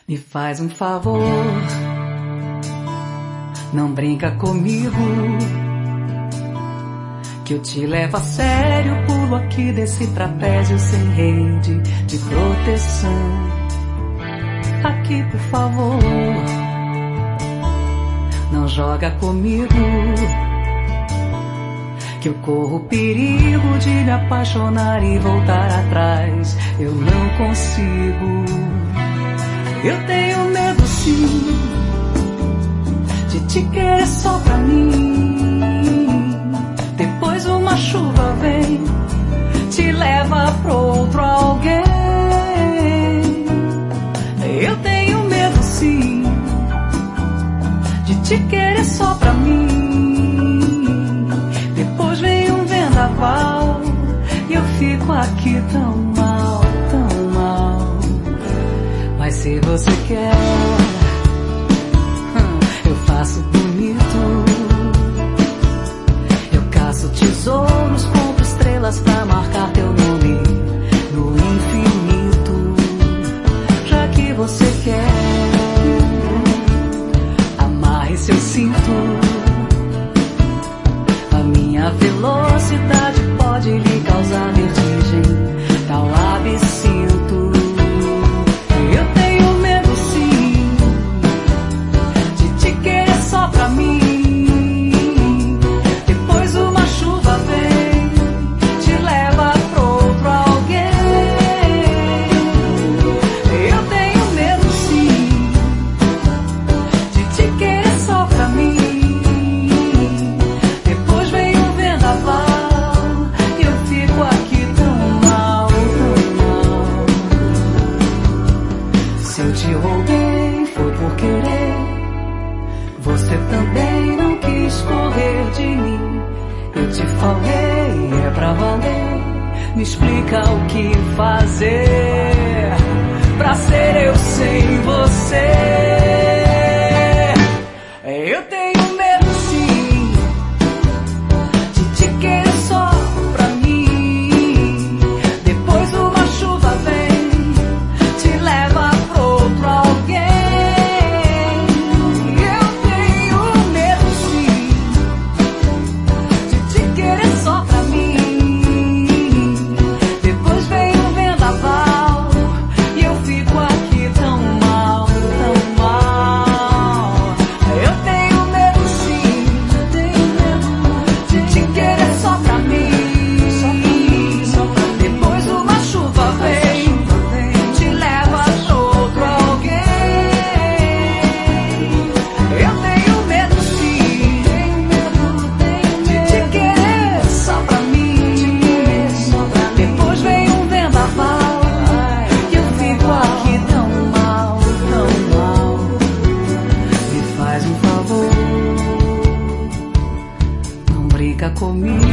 Me faz um favor, não brinca comigo, que eu te levo a sério. Pulo aqui desse trapézio sem rede de proteção. Aqui, por favor, não joga comigo, que eu corro perigo de me apaixonar e voltar atrás. Eu não consigo. Eu tenho medo sim de te querer só pra mim. Depois uma chuva vem, te leva pra outro alguém. Eu tenho medo sim de te querer só pra mim. Depois vem um vendaval e eu fico aqui tão mal, tão mal. Mas se você quer, eu faço bonito. Eu caço tesouros, compro estrelas pra marcar teu nome no infinito. Já que você quer, amarre seu cinto. A minha velocidade pode lhe causar vertigem, tal absinto. Eu tenho medo sim de te querer só pra mim. Depois uma chuva vem, te leva pra outro alguém. Eu tenho medo sim de te querer só pra mim. Depois vem um vendaval e eu fico aqui tão mal, tão mal. Se eu te roubei foi por querer, você também não quis correr de mim. Eu te falei, é pra valer. Me explica o que fazer pra ser eu sem você. Eu tenho medo sim de te querer só pra mim. Depois uma chuva vem, te leva pro outro alguém. Eu tenho medo sim de te querer só pra mim. Depois vem um vendaval e eu fico aqui tão mal, tão mal. Eu tenho medo sim, tenho medo de te querer só pra mim. Depois uma chuva vem, te leva pra outro alguém. Eu tenho medo sim de te querer só pra mim. Depois vem um vendaval e eu fico aqui tão mal, tão mal. Me faz um favor, não brinca comigo,